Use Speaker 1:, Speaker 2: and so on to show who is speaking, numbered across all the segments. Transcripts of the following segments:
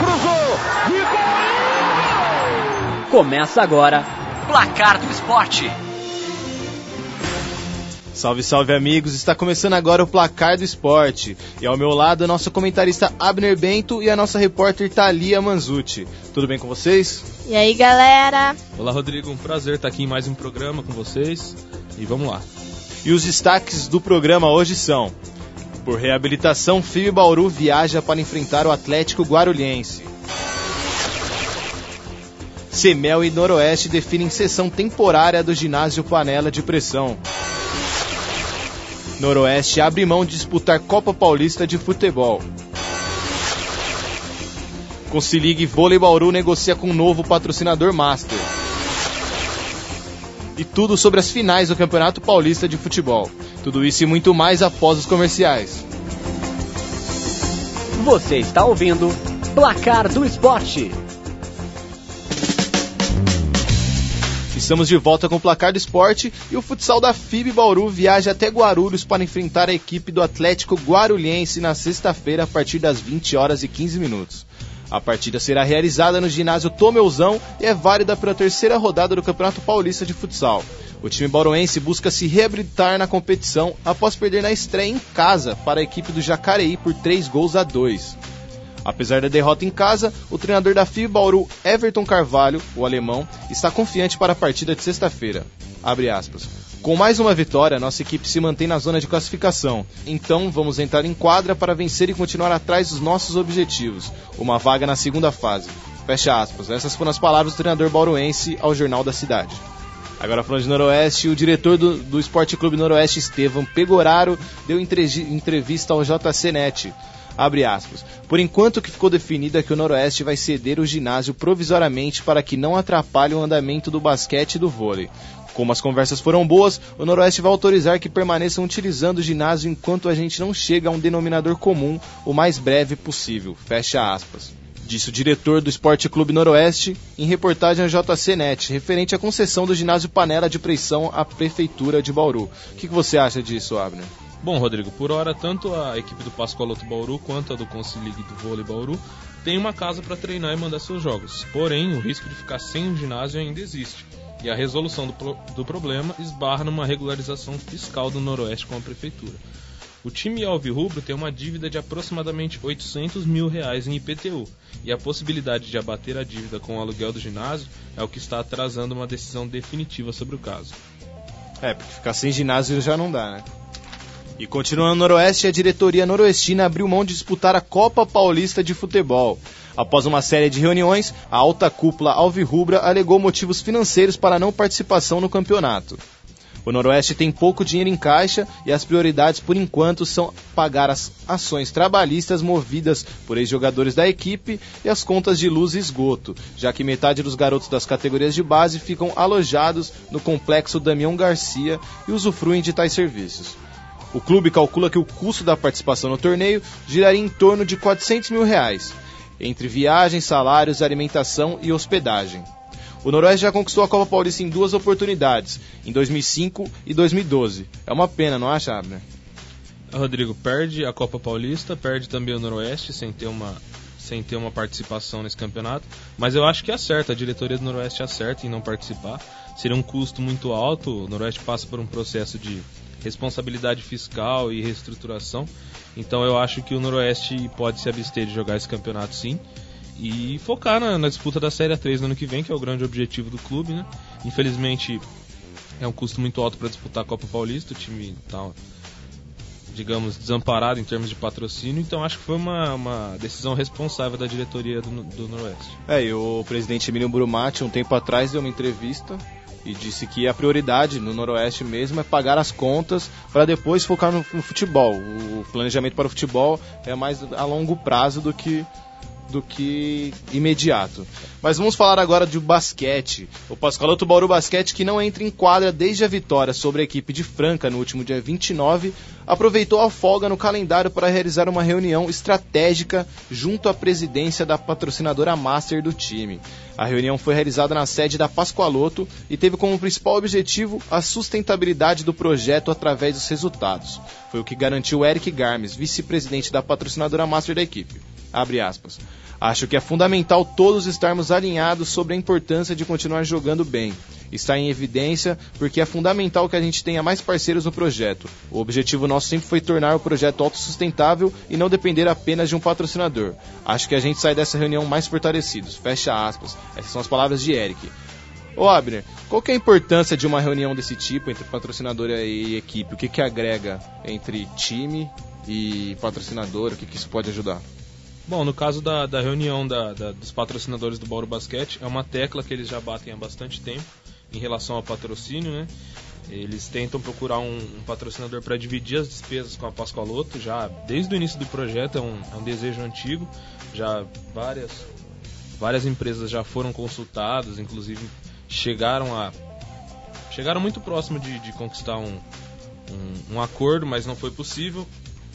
Speaker 1: cruzou, de gol!
Speaker 2: Começa agora, Placar do Esporte.
Speaker 3: Salve, salve amigos, está começando agora o Placar do Esporte. E ao meu lado, a nossa comentarista Abner Bento e a nossa repórter Thalia Manzucci. Tudo bem com vocês?
Speaker 4: E aí, galera?
Speaker 5: Olá, Rodrigo, um prazer estar aqui em mais um programa com vocês. E vamos lá.
Speaker 3: E os destaques do programa hoje são: por reabilitação, FIB Bauru viaja para enfrentar o Atlético Guarulhense. Semel e Noroeste definem sessão temporária do ginásio Panela de Pressão. Noroeste abre mão de disputar Copa Paulista de Futebol. Concilig Vôlei Bauru negocia com um novo patrocinador master. E tudo sobre as finais do Campeonato Paulista de Futebol. Tudo isso e muito mais após os comerciais.
Speaker 2: Você está ouvindo Placar do Esporte.
Speaker 3: Estamos de volta com o Placar do Esporte e o futsal da FIB Bauru viaja até Guarulhos para enfrentar a equipe do Atlético Guarulhense na sexta-feira a partir das 20h15. A partida será realizada no ginásio Tomeuzão e é válida pela terceira rodada do Campeonato Paulista de Futsal. O time bauruense busca se reabilitar na competição após perder na estreia em casa para a equipe do Jacareí por 3-2. Apesar da derrota em casa, o treinador da FIB Bauru, Everton Carvalho, o alemão, está confiante para a partida de sexta-feira. Abre aspas. Com mais uma vitória, nossa equipe se mantém na zona de classificação. Então, vamos entrar em quadra para vencer e continuar atrás dos nossos objetivos. Uma vaga na segunda fase. Fecha aspas. Essas foram as palavras do treinador bauruense ao Jornal da Cidade. Agora falando de Noroeste, o diretor do Esporte Clube Noroeste, Estevam Pegoraro, deu entrevista ao JCNet. Abre aspas. Por enquanto o que ficou definido é que o Noroeste vai ceder o ginásio provisoriamente para que não atrapalhe o andamento do basquete e do vôlei. Como as conversas foram boas, o Noroeste vai autorizar que permaneçam utilizando o ginásio enquanto a gente não chega a um denominador comum o mais breve possível. Fecha aspas. Disse o diretor do Esporte Clube Noroeste em reportagem ao JCNet, referente à concessão do ginásio Panela de Pressão à Prefeitura de Bauru. O que você acha disso, Abner?
Speaker 5: Bom, Rodrigo, por hora, tanto a equipe do Pascoaloto Bauru quanto a do Concilig do Vôlei Bauru tem uma casa para treinar e mandar seus jogos. Porém, o risco de ficar sem o ginásio ainda existe. E a resolução do problema esbarra numa regularização fiscal do Noroeste com a Prefeitura. O time alvirrubro tem uma dívida de aproximadamente R$800 mil em IPTU. E a possibilidade de abater a dívida com o aluguel do ginásio é o que está atrasando uma decisão definitiva sobre o caso.
Speaker 3: Porque ficar sem ginásio já não dá, né? E continuando no Noroeste, a diretoria noroestina abriu mão de disputar a Copa Paulista de Futebol. Após uma série de reuniões, a alta cúpula alvirrubra alegou motivos financeiros para a não participação no campeonato. O Noroeste tem pouco dinheiro em caixa e as prioridades por enquanto são pagar as ações trabalhistas movidas por ex-jogadores da equipe e as contas de luz e esgoto, já que metade dos garotos das categorias de base ficam alojados no complexo Damião Garcia e usufruem de tais serviços. O clube calcula que o custo da participação no torneio giraria em torno de R$400 mil, entre viagens, salários, alimentação e hospedagem. O Noroeste já conquistou a Copa Paulista em 2 oportunidades, em 2005 e 2012. É uma pena, não acha, Abner?
Speaker 5: Rodrigo, perde a Copa Paulista, perde também o Noroeste sem ter uma participação nesse campeonato, mas eu acho que acerta, a diretoria do Noroeste acerta em não participar. Seria um custo muito alto, o Noroeste passa por um processo de responsabilidade fiscal e reestruturação, então eu acho que o Noroeste pode se abster de jogar esse campeonato sim e focar na disputa da Série A3 no ano que vem, que é o grande objetivo do clube, né? Infelizmente é um custo muito alto para disputar a Copa Paulista, o time está, digamos, desamparado em termos de patrocínio, então acho que foi uma decisão responsável da diretoria do Noroeste.
Speaker 3: E o presidente Emílio Brumati, um tempo atrás, deu uma entrevista e disse que a prioridade no Noroeste mesmo é pagar as contas para depois focar no futebol. O planejamento para o futebol é mais a longo prazo do que imediato. Mas vamos falar agora de basquete. O Pascoaloto Bauru Basquete, que não entra em quadra desde a vitória sobre a equipe de Franca no último dia 29, aproveitou a folga no calendário para realizar uma reunião estratégica junto à presidência da patrocinadora master do time. A reunião foi realizada na sede da Pascoaloto e teve como principal objetivo a sustentabilidade do projeto através dos resultados. Foi o que garantiu Eric Garmes, vice-presidente da patrocinadora master da equipe. Abre aspas. Acho que é fundamental todos estarmos alinhados sobre a importância de continuar jogando bem. Está em evidência porque é fundamental que a gente tenha mais parceiros no projeto. O objetivo nosso sempre foi tornar o projeto autossustentável e não depender apenas de um patrocinador. Acho que a gente sai dessa reunião mais fortalecidos. Fecha aspas. Essas são as palavras de Eric. Ô Abner, qual que é a importância de uma reunião desse tipo entre patrocinador e equipe? O que agrega entre time e patrocinador? O que isso pode ajudar?
Speaker 5: Bom, no caso da reunião dos patrocinadores do Bauru Basquete, é uma tecla que eles já batem há bastante tempo em relação ao patrocínio, né? Eles tentam procurar um patrocinador para dividir as despesas com a Pascoaloto, já desde o início do projeto, é um desejo antigo, já várias empresas já foram consultadas, inclusive chegaram muito próximo de conquistar um acordo, mas não foi possível.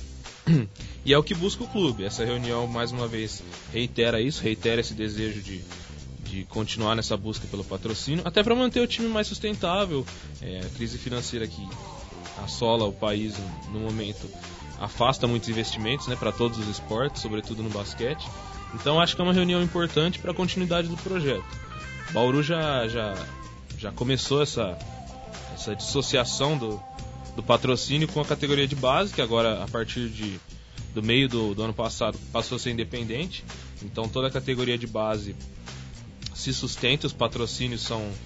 Speaker 5: E é o que busca o clube. Essa reunião, mais uma vez, reitera esse desejo de continuar nessa busca pelo patrocínio, até para manter o time mais sustentável. A crise financeira que assola o país no momento afasta muitos investimentos, né, para todos os esportes, sobretudo no basquete. Então acho que é uma reunião importante para a continuidade do projeto. Bauru já começou essa dissociação do patrocínio com a categoria de base, que agora, a partir do meio do ano passado, passou a ser independente. Então toda a categoria de base se sustenta, os patrocínios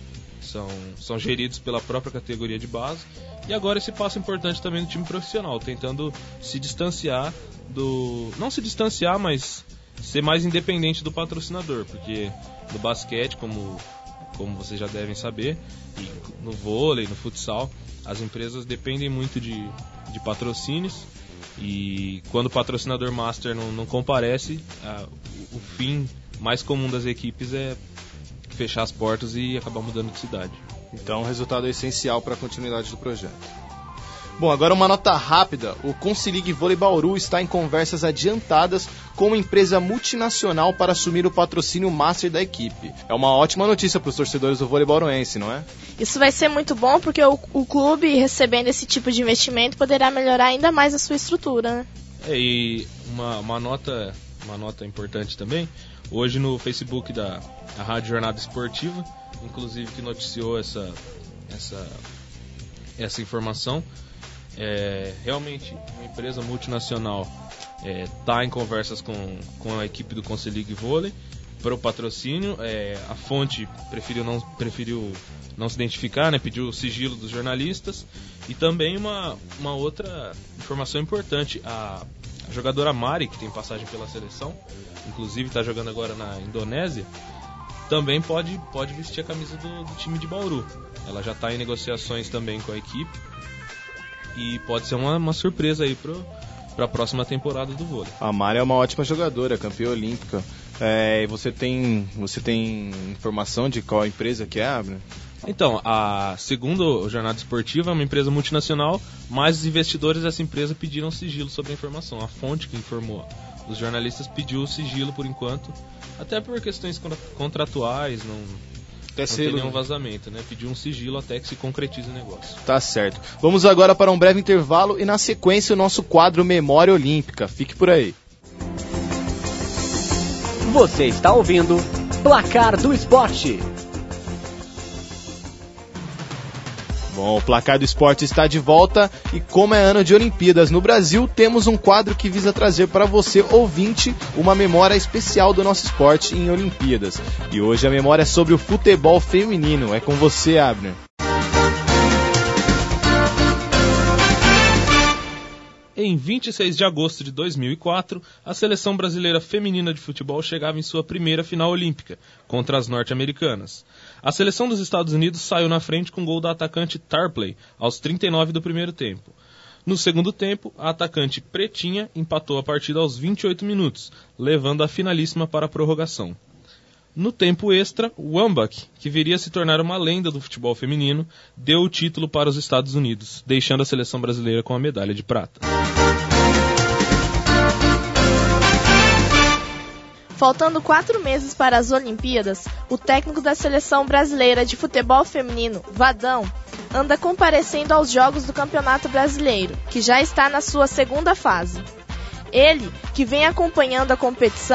Speaker 5: são geridos pela própria categoria de base. E agora esse passo importante também do time profissional, tentando se distanciar não se distanciar, mas ser mais independente do patrocinador, porque no basquete, como vocês já devem saber, e no vôlei, no futsal, as empresas dependem muito de patrocínios, e quando o patrocinador master não comparece, o fim mais comum das equipes é fechar as portas e acabar mudando de cidade.
Speaker 3: Então o resultado é essencial para a continuidade do projeto. Bom, agora uma nota rápida. O Consilig Vôlei Bauru está em conversas adiantadas com uma empresa multinacional para assumir o patrocínio master da equipe. É uma ótima notícia para os torcedores do vôlei bauruense, não é?
Speaker 1: Isso vai ser muito bom porque o clube, recebendo esse tipo de investimento, poderá melhorar ainda mais a sua estrutura, né?
Speaker 5: E uma nota importante também, hoje no Facebook da Rádio Jornada Esportiva, inclusive que noticiou essa informação, realmente uma empresa multinacional está em conversas com a equipe do Consilig Vôlei para o patrocínio. A fonte preferiu não se identificar, né, pediu o sigilo dos jornalistas. E também uma outra informação importante, a jogadora Mari, que tem passagem pela seleção, inclusive está jogando agora na Indonésia, também pode vestir a camisa do time de Bauru. Ela já está em negociações também com a equipe e pode ser uma surpresa aí para a próxima temporada do vôlei. A
Speaker 3: Mari é uma ótima jogadora, campeã olímpica. Você tem informação de qual empresa que é, Abner?
Speaker 5: Então, segundo a Jornada Esportiva, é uma empresa multinacional, mas os investidores dessa empresa pediram sigilo sobre a informação. A fonte que informou os jornalistas pediu sigilo por enquanto, até por questões contratuais, não tem nenhum vazamento, né? Pediu um sigilo até que se concretize o negócio.
Speaker 3: Tá certo. Vamos agora para um breve intervalo e na sequência o nosso quadro Memória Olímpica. Fique por aí.
Speaker 2: Você está ouvindo Placar do Esporte.
Speaker 3: Bom, o Placar do Esporte está de volta e como é ano de Olimpíadas no Brasil, temos um quadro que visa trazer para você, ouvinte, uma memória especial do nosso esporte em Olimpíadas. E hoje a memória é sobre o futebol feminino. É com você, Abner.
Speaker 5: Em 26 de agosto de 2004, a seleção brasileira feminina de futebol chegava em sua primeira final olímpica, contra as norte-americanas. A seleção dos Estados Unidos saiu na frente com o gol da atacante Tarpley, aos 39 do primeiro tempo. No segundo tempo, a atacante Pretinha empatou a partida aos 28 minutos, levando a finalíssima para a prorrogação. No tempo extra, Wambach, que viria a se tornar uma lenda do futebol feminino, deu o título para os Estados Unidos, deixando a seleção brasileira com a medalha de prata.
Speaker 1: Faltando 4 meses para as Olimpíadas, o técnico da seleção brasileira de futebol feminino, Vadão, anda comparecendo aos jogos do Campeonato Brasileiro, que já está na sua segunda fase. Ele, que vem acompanhando a competição,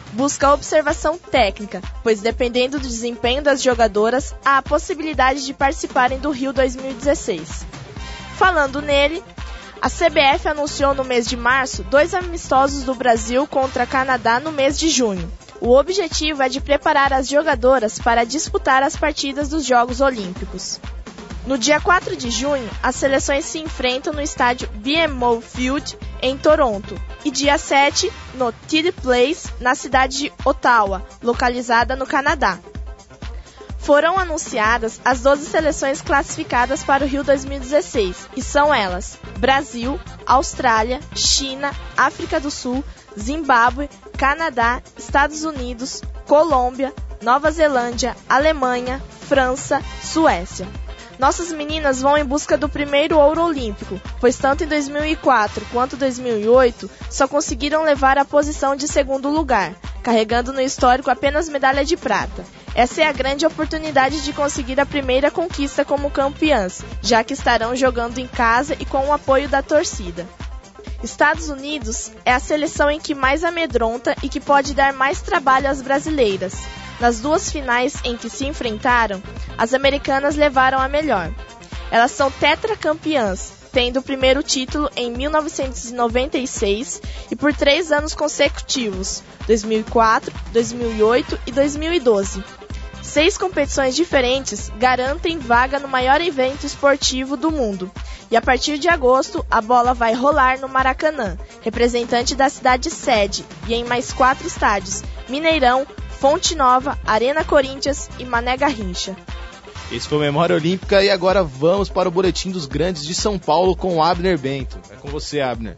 Speaker 1: busca observação técnica, pois dependendo do desempenho das jogadoras, há a possibilidade de participarem do Rio 2016. Falando nele, a CBF anunciou no mês de março 2 amistosos do Brasil contra Canadá no mês de junho. O objetivo é de preparar as jogadoras para disputar as partidas dos Jogos Olímpicos. No dia 4 de junho, as seleções se enfrentam no estádio BMO Field, em Toronto, e dia 7, no TD Place, na cidade de Ottawa, localizada no Canadá. Foram anunciadas as 12 seleções classificadas para o Rio 2016, e são elas: Brasil, Austrália, China, África do Sul, Zimbábue, Canadá, Estados Unidos, Colômbia, Nova Zelândia, Alemanha, França, Suécia. Nossas meninas vão em busca do primeiro ouro olímpico, pois tanto em 2004 quanto 2008 só conseguiram levar a posição de segundo lugar, carregando no histórico apenas medalha de prata. Essa é a grande oportunidade de conseguir a primeira conquista como campeãs, já que estarão jogando em casa e com o apoio da torcida. Estados Unidos é a seleção em que mais amedronta e que pode dar mais trabalho às brasileiras. Nas 2 finais em que se enfrentaram, as americanas levaram a melhor. Elas são tetracampeãs, tendo o primeiro título em 1996 e por 3 anos consecutivos, 2004, 2008 e 2012. 6 competições diferentes garantem vaga no maior evento esportivo do mundo. E a partir de agosto, a bola vai rolar no Maracanã, representante da cidade sede, e em mais 4 estádios: Mineirão, Fonte Nova, Arena Corinthians e Mané Garrincha.
Speaker 3: Esse foi o Memória Olímpica e agora vamos para o Boletim dos Grandes de São Paulo com Abner Bento. É com você, Abner.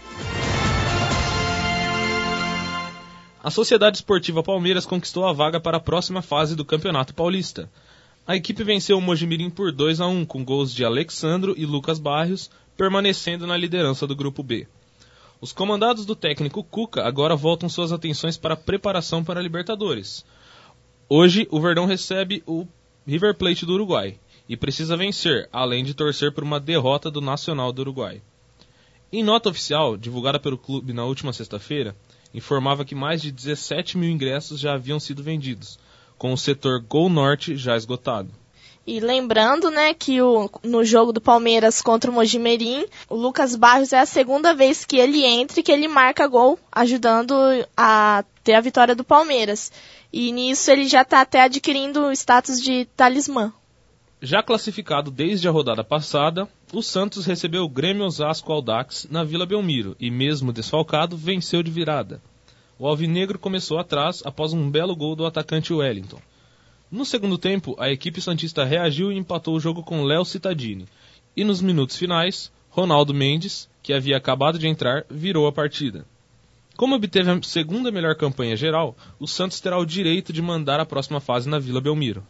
Speaker 5: A Sociedade Esportiva Palmeiras conquistou a vaga para a próxima fase do Campeonato Paulista. A equipe venceu o Mojimirim por 2-1 com gols de Alexandro e Lucas Barrios, permanecendo na liderança do Grupo B. Os comandados do técnico Cuca agora voltam suas atenções para a preparação para a Libertadores. Hoje, o Verdão recebe o River Plate do Uruguai e precisa vencer, além de torcer por uma derrota do Nacional do Uruguai. Em nota oficial, divulgada pelo clube na última sexta-feira, informava que mais de 17 mil ingressos já haviam sido vendidos, com o setor Gol Norte já esgotado.
Speaker 1: E lembrando, né, que no jogo do Palmeiras contra o Mojimirim, o Lucas Barrios é a segunda vez que ele entra e que ele marca gol, ajudando a ter a vitória do Palmeiras. E nisso ele já está até adquirindo o status de talismã.
Speaker 5: Já classificado desde a rodada passada, o Santos recebeu o Grêmio Osasco Audax na Vila Belmiro e, mesmo desfalcado, venceu de virada. O alvinegro começou atrás após um belo gol do atacante Wellington. No segundo tempo, a equipe santista reagiu e empatou o jogo com Léo Cittadini. E nos minutos finais, Ronaldo Mendes, que havia acabado de entrar, virou a partida. Como obteve a segunda melhor campanha geral, o Santos terá o direito de mandar a próxima fase na Vila Belmiro.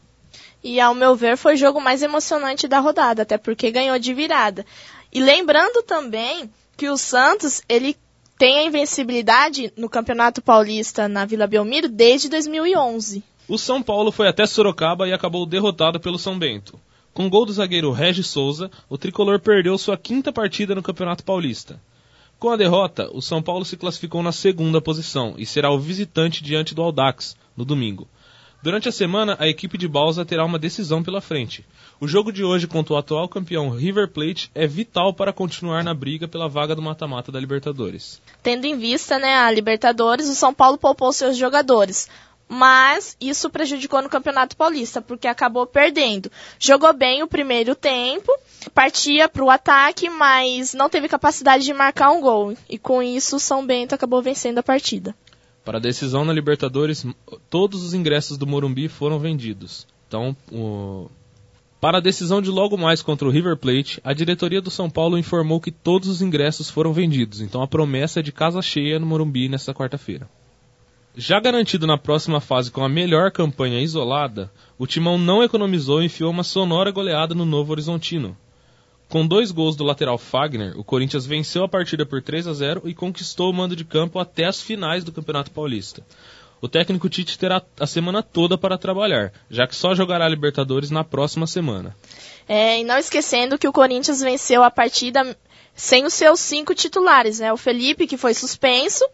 Speaker 1: E, ao meu ver, foi o jogo mais emocionante da rodada, até porque ganhou de virada. E lembrando também que o Santos, ele tem a invencibilidade no Campeonato Paulista na Vila Belmiro desde 2011.
Speaker 5: O São Paulo foi até Sorocaba e acabou derrotado pelo São Bento. Com gol do zagueiro Regis Souza, o tricolor perdeu sua 5ª partida no Campeonato Paulista. Com a derrota, o São Paulo se classificou na 2ª posição e será o visitante diante do Audax, no domingo. Durante a semana, a equipe de Balsa terá uma decisão pela frente. O jogo de hoje contra o atual campeão River Plate é vital para continuar na briga pela vaga do mata-mata da Libertadores.
Speaker 1: Tendo em vista, né, a Libertadores, o São Paulo poupou seus jogadores. Mas isso prejudicou no Campeonato Paulista, porque acabou perdendo. Jogou bem o primeiro tempo, partia para o ataque, mas não teve capacidade de marcar um gol. E com isso o São Bento acabou vencendo a partida.
Speaker 5: Para a decisão na Libertadores, todos os ingressos do Morumbi foram vendidos. Então, para a decisão de logo mais contra o River Plate, a diretoria do São Paulo informou que todos os ingressos foram vendidos. Então a promessa é de casa cheia no Morumbi nesta quarta-feira. Já garantido na próxima fase com a melhor campanha isolada, o Timão não economizou e enfiou uma sonora goleada no Novo Horizontino. Com 2 gols do lateral Fagner, o Corinthians venceu a partida por 3-0 e conquistou o mando de campo até as finais do Campeonato Paulista. O técnico Tite terá a semana toda para trabalhar, já que só jogará a Libertadores na próxima semana.
Speaker 1: E não esquecendo que o Corinthians venceu a partida sem os seus 5 titulares, né? O Felipe, que foi suspenso,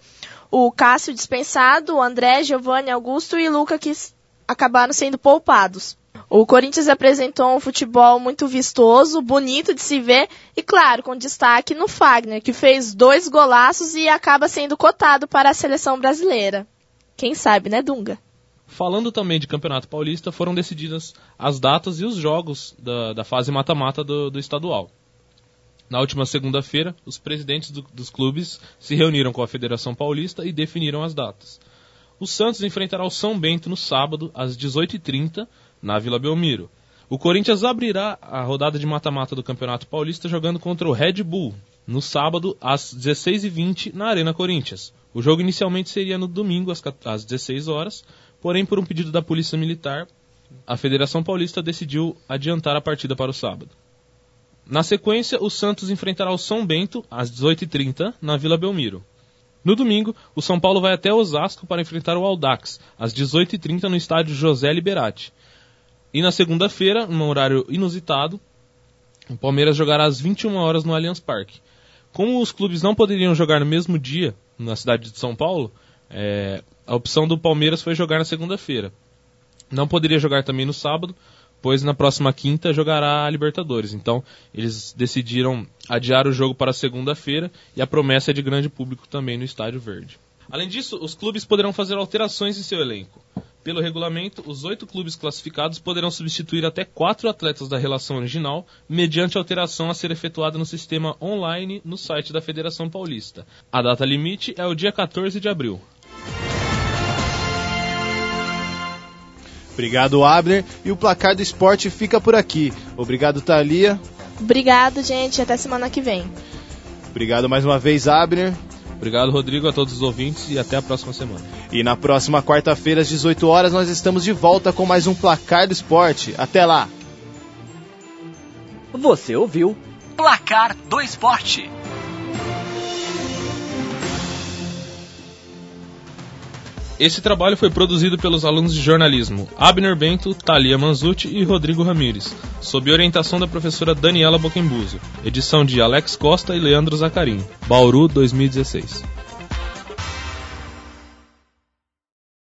Speaker 1: o Cássio dispensado, o André, Giovanni, Augusto e Luca, que acabaram sendo poupados. O Corinthians apresentou um futebol muito vistoso, bonito de se ver e, claro, com destaque no Fagner, que fez 2 golaços e acaba sendo cotado para a seleção brasileira. Quem sabe, né, Dunga?
Speaker 5: Falando também de Campeonato Paulista, foram decididas as datas e os jogos da fase mata-mata do estadual. Na última segunda-feira, os presidentes dos clubes se reuniram com a Federação Paulista e definiram as datas. O Santos enfrentará o São Bento no sábado, às 18h30, na Vila Belmiro. O Corinthians abrirá a rodada de mata-mata do Campeonato Paulista jogando contra o Red Bull, no sábado, às 16h20, na Arena Corinthians. O jogo inicialmente seria no domingo, às 16 horas, porém, por um pedido da Polícia Militar, a Federação Paulista decidiu adiantar a partida para o sábado. Na sequência, o Santos enfrentará o São Bento, às 18h30, na Vila Belmiro. No domingo, o São Paulo vai até Osasco para enfrentar o Audax, às 18h30, no estádio José Liberati. E na segunda-feira, num horário inusitado, o Palmeiras jogará às 21 horas no Allianz Parque. Como os clubes não poderiam jogar no mesmo dia, na cidade de São Paulo, a opção do Palmeiras foi jogar na segunda-feira. Não poderia jogar também no sábado, pois na próxima quinta jogará a Libertadores. Então, eles decidiram adiar o jogo para segunda-feira e a promessa é de grande público também no Estádio Verde. Além disso, os clubes poderão fazer alterações em seu elenco. Pelo regulamento, os 8 clubes classificados poderão substituir até 4 atletas da relação original, mediante alteração a ser efetuada no sistema online no site da Federação Paulista. A data limite é o dia 14 de abril.
Speaker 3: Obrigado, Abner. E o Placar do Esporte fica por aqui. Obrigado, Thalia.
Speaker 1: Obrigado, gente. Até semana que vem.
Speaker 3: Obrigado mais uma vez, Abner.
Speaker 5: Obrigado, Rodrigo, a todos os ouvintes e até a próxima semana.
Speaker 3: E na próxima quarta-feira, às 18 horas, nós estamos de volta com mais um Placar do Esporte. Até lá!
Speaker 2: Você ouviu Placar do Esporte.
Speaker 5: Esse trabalho foi produzido pelos alunos de jornalismo Abner Bento, Thalia Manzucci e Rodrigo Ramires, sob orientação da professora Daniela Boquembuso. Edição de Alex Costa e Leandro Zacarim. Bauru, 2016.